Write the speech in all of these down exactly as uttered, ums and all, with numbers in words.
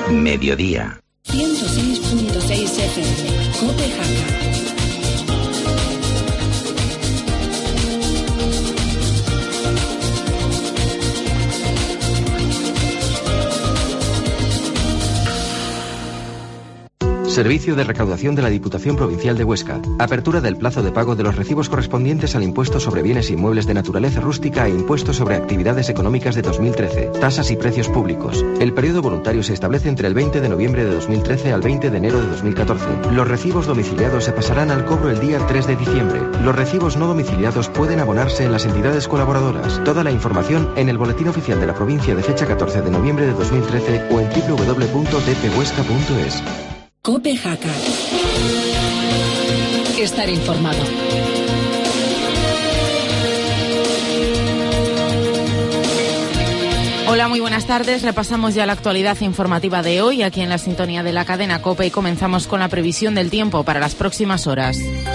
Mediodía. ciento seis punto seis F M, COPE Jaca. Servicio de recaudación de la Diputación Provincial de Huesca. Apertura del plazo de pago de los recibos correspondientes al impuesto sobre bienes inmuebles de naturaleza rústica e impuesto sobre actividades económicas de dos mil trece. Tasas y precios públicos. El periodo voluntario se establece entre el veinte de noviembre de dos mil trece al veinte de enero de dos mil catorce. Los recibos domiciliados se pasarán al cobro el día tres de diciembre. Los recibos no domiciliados pueden abonarse en las entidades colaboradoras. Toda la información en el Boletín Oficial de la Provincia de fecha catorce de noviembre de dos mil trece o en doble u doble u doble u punto d p huesca punto es. COPE Jaca. Estar informado. Hola, muy buenas tardes. Repasamos ya la actualidad informativa de hoy aquí en la sintonía de la cadena COPE y comenzamos con la previsión del tiempo para las próximas horas.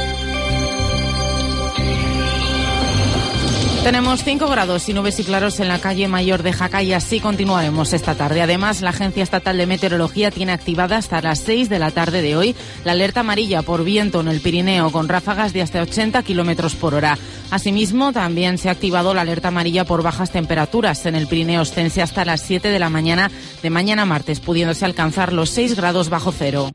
Tenemos cinco grados y nubes y claros en la calle Mayor de Jaca y así continuaremos esta tarde. Además, la Agencia Estatal de Meteorología tiene activada hasta las seis de la tarde de hoy la alerta amarilla por viento en el Pirineo con ráfagas de hasta ochenta kilómetros por hora. Asimismo, también se ha activado la alerta amarilla por bajas temperaturas en el Pirineo Ostense hasta las siete de la mañana de mañana martes, pudiéndose alcanzar los seis grados bajo cero.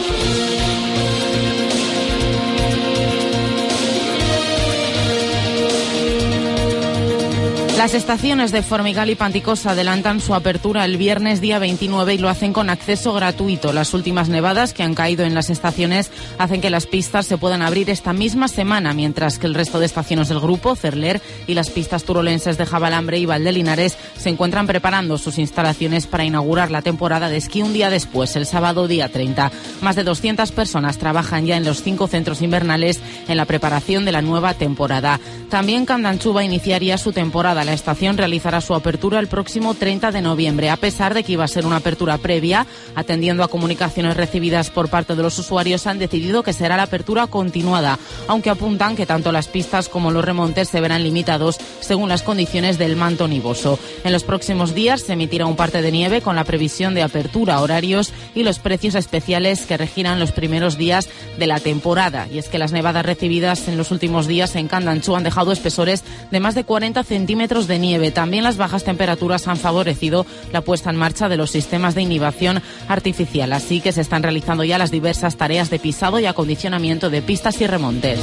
Las estaciones de Formigal y Panticosa adelantan su apertura el viernes día veintinueve y lo hacen con acceso gratuito. Las últimas nevadas que han caído en las estaciones hacen que las pistas se puedan abrir esta misma semana, mientras que el resto de estaciones del grupo, Cerler y las pistas turolenses de Jabalambre y Valdelinares, se encuentran preparando sus instalaciones para inaugurar la temporada de esquí un día después, el sábado día treinta. Más de doscientas personas trabajan ya en los cinco centros invernales en la preparación de la nueva temporada. También Candanchuva iniciaría su temporada. La estación realizará su apertura el próximo treinta de noviembre, a pesar de que iba a ser una apertura previa. Atendiendo a comunicaciones recibidas por parte de los usuarios, han decidido que será la apertura continuada, aunque apuntan que tanto las pistas como los remontes se verán limitados según las condiciones del manto nivoso. En los próximos días se emitirá un parte de nieve con la previsión de apertura, horarios y los precios especiales que regirán los primeros días de la temporada. Y es que las nevadas recibidas en los últimos días en Candanchú han dejado espesores de más de cuarenta centímetros de nieve. También las bajas temperaturas han favorecido la puesta en marcha de los sistemas de inhibición artificial, así que se están realizando ya las diversas tareas de pisado y acondicionamiento de pistas y remontes.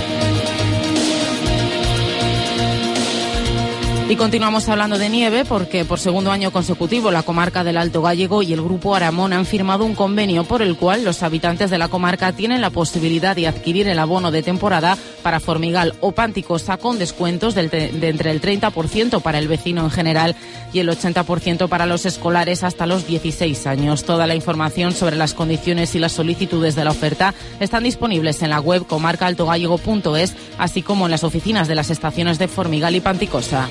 Y continuamos hablando de nieve porque por segundo año consecutivo la comarca del Alto Gállego y el Grupo Aramón han firmado un convenio por el cual los habitantes de la comarca tienen la posibilidad de adquirir el abono de temporada para Formigal o Panticosa con descuentos del de entre el treinta por ciento para el vecino en general y el ochenta por ciento para los escolares hasta los dieciséis años. Toda la información sobre las condiciones y las solicitudes de la oferta están disponibles en la web comarca alto gallego punto es, así como en las oficinas de las estaciones de Formigal y Panticosa.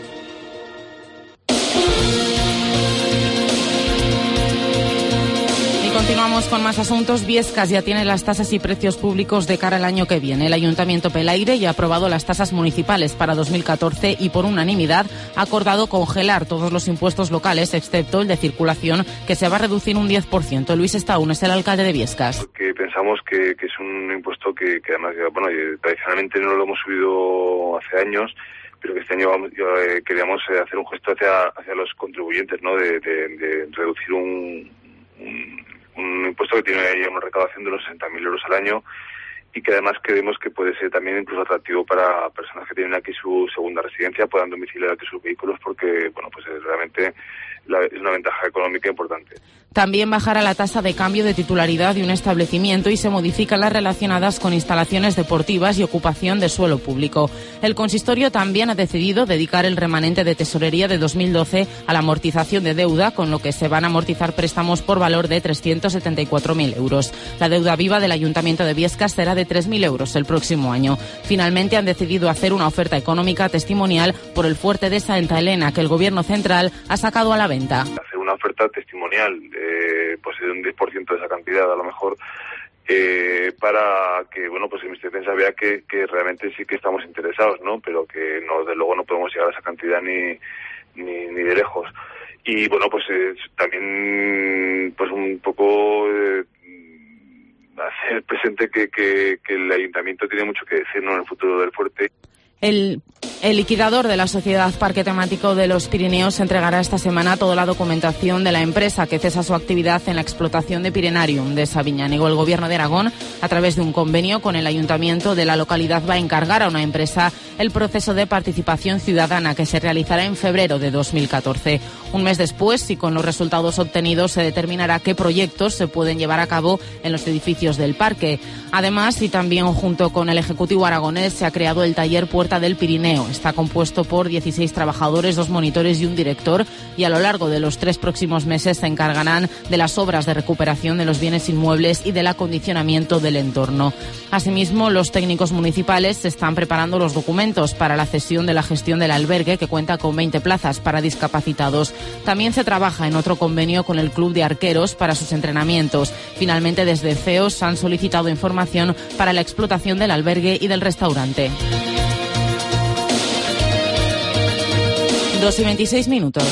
Continuamos con más asuntos. Viescas ya tiene las tasas y precios públicos de cara al año que viene. El Ayuntamiento Pelaire ya ha aprobado las tasas municipales para dos mil catorce y por unanimidad ha acordado congelar todos los impuestos locales, excepto el de circulación, que se va a reducir un diez por ciento. Luis Estaún es el alcalde de Viescas. Porque pensamos que, que es un impuesto que, que además, bueno, tradicionalmente no lo hemos subido hace años, pero que este año vamos, eh, queríamos hacer un gesto hacia, hacia los contribuyentes, ¿no? De, de, de reducir un, un un impuesto que tiene ahí una recaudación de unos sesenta mil euros al año y que además creemos que puede ser también incluso atractivo para personas que tienen aquí su segunda residencia, puedan domiciliar aquí sus vehículos porque, bueno, pues es realmente la, es una ventaja económica importante. También bajará la tasa de cambio de titularidad de un establecimiento y se modifican las relacionadas con instalaciones deportivas y ocupación de suelo público. El consistorio también ha decidido dedicar el remanente de tesorería de dos mil doce a la amortización de deuda, con lo que se van a amortizar préstamos por valor de trescientos setenta y cuatro mil euros. La deuda viva del Ayuntamiento de Viescas será de tres mil euros el próximo año. Finalmente han decidido hacer una oferta económica testimonial por el fuerte de Santa Elena, que el Gobierno central ha sacado a la venta. Hacer una oferta testimonial, eh, pues de un diez por ciento de esa cantidad, a lo mejor, eh, para que, bueno, pues mi defensa vea que, que realmente sí que estamos interesados, ¿no? Pero que no, de luego no podemos llegar a esa cantidad ni, ni, ni de lejos. Y bueno, pues eh, también, pues presente que, que, que el ayuntamiento tiene mucho que decir, ¿no?, en el futuro del fuerte. El, el liquidador de la Sociedad Parque Temático de los Pirineos entregará esta semana toda la documentación de la empresa que cesa su actividad en la explotación de Pirenarium de Sabiñánigo. El Gobierno de Aragón, a través de un convenio con el ayuntamiento de la localidad, va a encargar a una empresa el proceso de participación ciudadana que se realizará en febrero de dos mil catorce. Un mes después, y con los resultados obtenidos, se determinará qué proyectos se pueden llevar a cabo en los edificios del parque. Además, y también junto con el Ejecutivo aragonés, se ha creado el taller Puerta del Pirineo. Está compuesto por dieciséis trabajadores, dos monitores y un director, y a lo largo de los tres próximos meses se encargarán de las obras de recuperación de los bienes inmuebles y del acondicionamiento del entorno. Asimismo, los técnicos municipales se están preparando los documentos para la cesión de la gestión del albergue, que cuenta con veinte plazas para discapacitados. También se trabaja en otro convenio con el Club de Arqueros para sus entrenamientos. Finalmente, desde C E O S han solicitado información para la explotación del albergue y del restaurante. Dos y veintiséis minutos.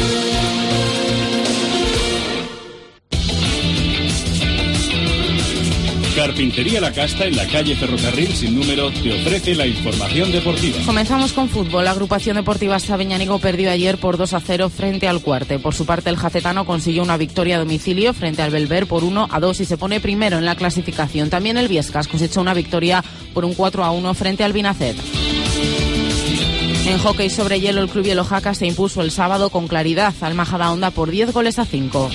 Carpintería La Casta, en la calle Ferrocarril sin número, te ofrece la información deportiva. Comenzamos con fútbol. La agrupación deportiva Sabiñánigo perdió ayer por dos a cero frente al Cuarte. Por su parte, el jacetano consiguió una victoria a domicilio frente al Belver por uno a dos y se pone primero en la clasificación. También el Viescas cosechó una victoria por un cuatro a uno frente al Binacet. En hockey sobre hielo, el Club Hielo Jaca se impuso el sábado con claridad al Majadahonda por diez goles a cinco.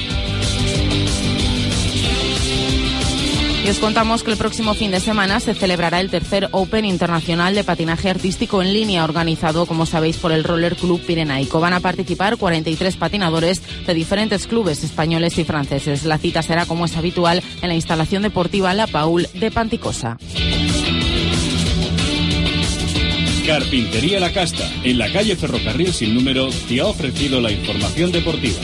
Y os contamos que el próximo fin de semana se celebrará el tercer Open Internacional de Patinaje Artístico en Línea, organizado, como sabéis, por el Roller Club Pirenaico. Van a participar cuarenta y tres patinadores de diferentes clubes españoles y franceses. La cita será, como es habitual, en la instalación deportiva La Paul de Panticosa. Carpintería La Casta, en la calle Ferrocarril sin número, te ha ofrecido la información deportiva.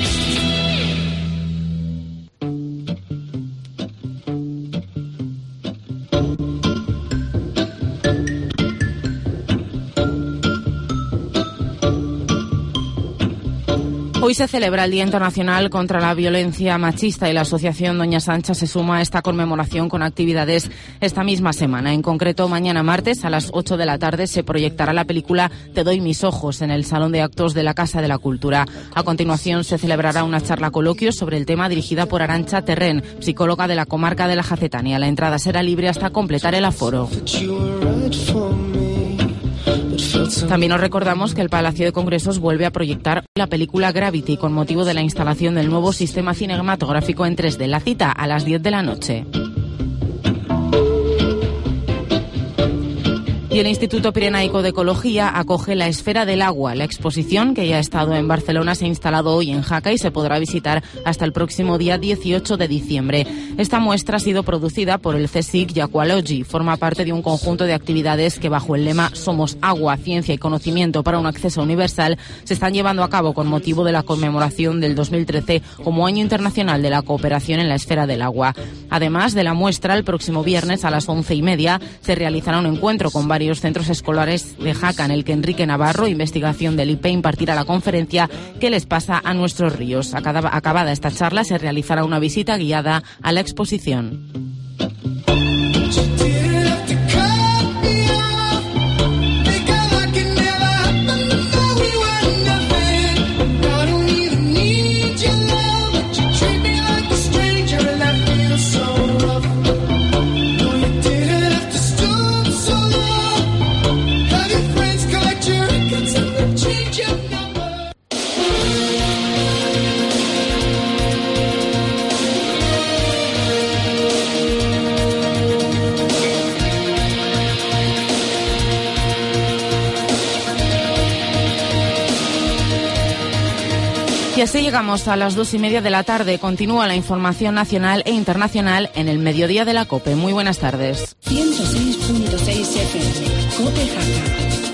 Hoy se celebra el Día Internacional contra la Violencia Machista y la Asociación Doña Sancha se suma a esta conmemoración con actividades esta misma semana. En concreto, mañana martes a las ocho de la tarde se proyectará la película Te doy mis ojos en el Salón de Actos de la Casa de la Cultura. A continuación se celebrará una charla coloquio sobre el tema dirigida por Arantxa Terrén, psicóloga de la comarca de la Jacetania. La entrada será libre hasta completar el aforo. También os recordamos que el Palacio de Congresos vuelve a proyectar la película Gravity con motivo de la instalación del nuevo sistema cinematográfico en tres D. La cita a las diez de la noche. Y el Instituto Pirenaico de Ecología acoge la Esfera del Agua. La exposición, que ya ha estado en Barcelona, se ha instalado hoy en Jaca y se podrá visitar hasta el próximo día dieciocho de diciembre. Esta muestra ha sido producida por el CSIC y Aqualogy. Forma parte de un conjunto de actividades que, bajo el lema Somos Agua, Ciencia y Conocimiento para un Acceso Universal, se están llevando a cabo con motivo de la conmemoración del dos mil trece como Año Internacional de la Cooperación en la Esfera del Agua. Además de la muestra, el próximo viernes a las once y media se realizará un encuentro con varios varios centros escolares de Jaca, en el que Enrique Navarro, investigación del I P E, impartirá la conferencia ¿Qué les pasa a nuestros ríos? Acabada esta charla, se realizará una visita guiada a la exposición. Y así llegamos a las dos y media de la tarde. Continúa la información nacional e internacional en el mediodía de la COPE. Muy buenas tardes. ciento seis punto seis F M, COPE Jaca.